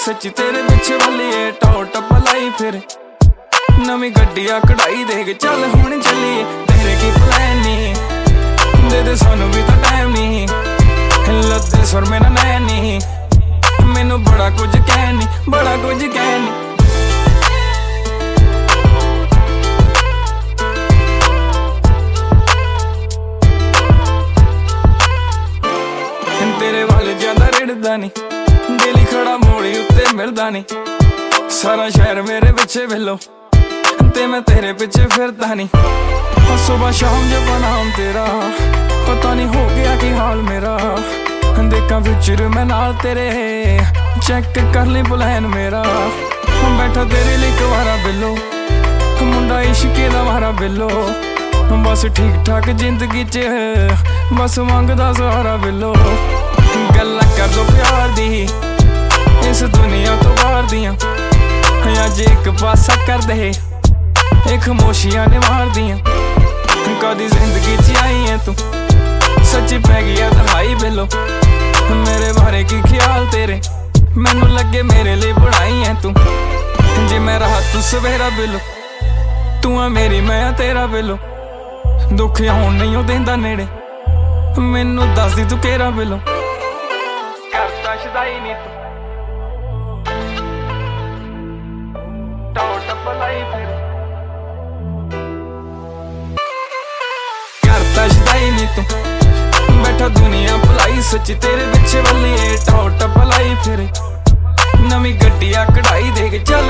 सच्ची तेरे पिछे वाली टॉप टप लाई फिर नवी गड्डिया कढ़ाई देख चल हुण चलिए तेरे की प्लान नी दे दे सानू भी तो टाइम नी लद्दे सुर मेरा नैन नी मैनू बड़ा कुछ कहनी बड़ा कुछ कहनी तेरे वाल ज्यादा रिड़दा नी दिल खड़ा मोड़ी उत्ते मिलदा नी सारा शहर मेरे पिछे वेलो ते मैं तेरे पिछे फिरदा नी सुबह शाम जब नाम तेरा पता नहीं हो गया कि हाल मेरा देखा फ्यूचर मैं नाल तेरे चेक कर ली प्लान मेरा बैठा तेरे लिए कवारा बिलो मुंडा इश्के दा मारा बिलो बस ठीक ठाक जिंदगी च बस मंगदा सहारा बिलो गल्लां कर दो प्यार दी इस दुनिया तो बाहर दियां अज एक पासा कर दे एक खामोशियां ने मार दियां कदी जिंदगी च आई है तू सच्ची पै गया दहाई बिलो मेरे बारे की ख्याल तेरे मैनू लगे मेरे लिए बनाई है तू जे मैं रहा तू सवेरा बिलो तू आ मेरी मैं तेरा बिलो दुख आउण नहीं ओ देंदा नेड़े मैनू दस दी तू केरा बिलो करता शदाई नी तू टॉप टप लाई फिर करता शदाई नी तू बैठा दुनिया भलाई सच्ची तेरे पिछे वाली टॉप टप लाई फिर नवी गड्डिया कढ़ाई देख चल